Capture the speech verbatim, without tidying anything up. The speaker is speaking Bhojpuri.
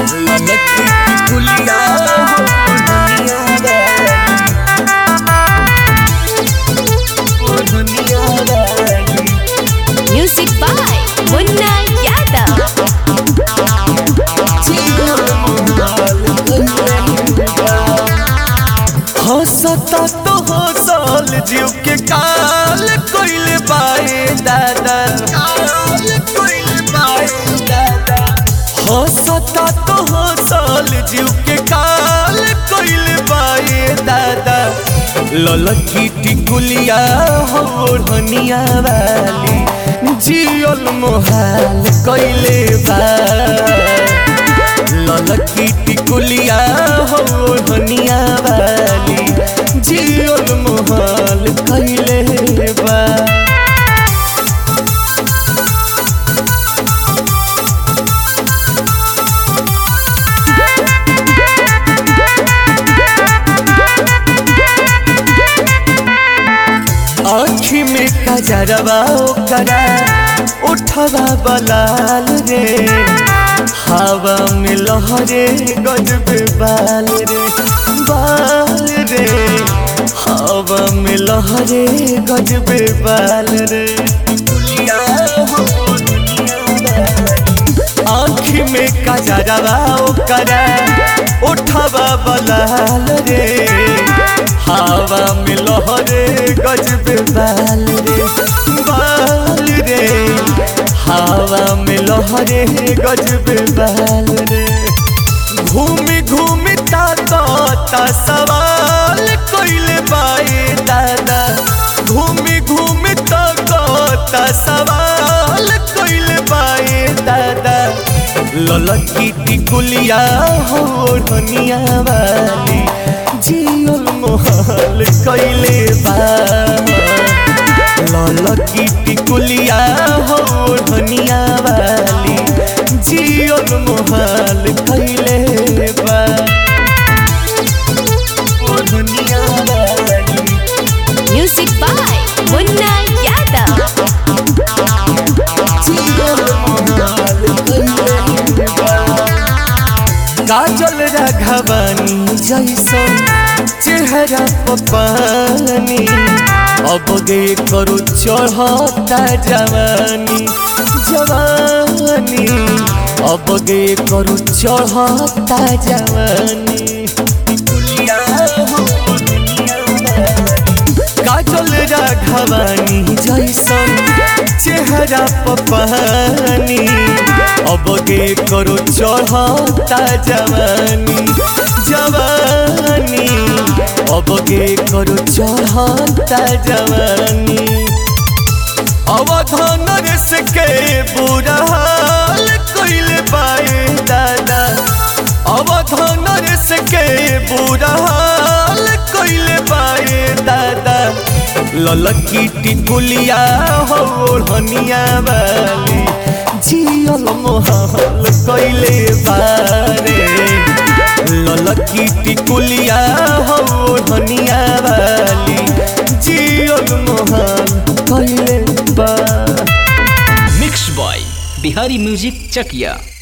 ललकी टिकुलिया हो दुनिया ओ दुनिया वाली। Music by Munna Yadav. हंसता तो हंसल जीव के काल कोइल बाए दादा, हंसता तो हंसल जीव के काल कोइल बाए दादा। ललकी टिकुलिया हो धनिया वाली जियल मोहाल कोइले बा। ललकी टिकुलिया हो धनिया वाली जियल मोहाल कोइले बा। आँखी में कजरवा ओकरा उठवा बलाल रे, हवा में लहरे गजबे बाल रे बाल रे, हवा में लहरे गजबे बाल रे। आँखी में कजरवा ओकरा उठवा बलाल रे, हवा में लहरे गजबे बाल रे बाल रे, हवा में लहरे गजबे बाल रे। घूमी घूमी ताता सवाल कोइले बाए दादा, घूमी घूमी ताता सवाल कोइले बाए दादा। ललकी टिकुलिया हो धनिया वाली जियल मोहाल कोइले बा। ललकी टिकुलिया हो धनिया वाली जियल मोहाल कोइले बा ओ धनिया वाली। Music by Munna Yadav. जियल मोहाल कोइले बा। काजल राघवानी जैसन चेहरा पानी, अब गे करू चढ़ता जवानी जवानी, अब गे करू चढ़ता जवानी। काजल राघवानी जैसन चेहरा पानी, अब गे करू चढ़ता जवानी जवानी, अब गे करू चढ़ता जवानी। अवधान रस के बुरा हाल कोइले बाए दादा, अवधान रस के बुरा हाल कोइले बाए दादा। ललकी टिकुलिया हो धनिया वाली जियल मोहाल कोइले बारे। ललकी टिकुलिया हो धनिया वाली जियल मोहाल कोइले बा। मिक्स बॉय बिहारी म्यूजिक चकिया।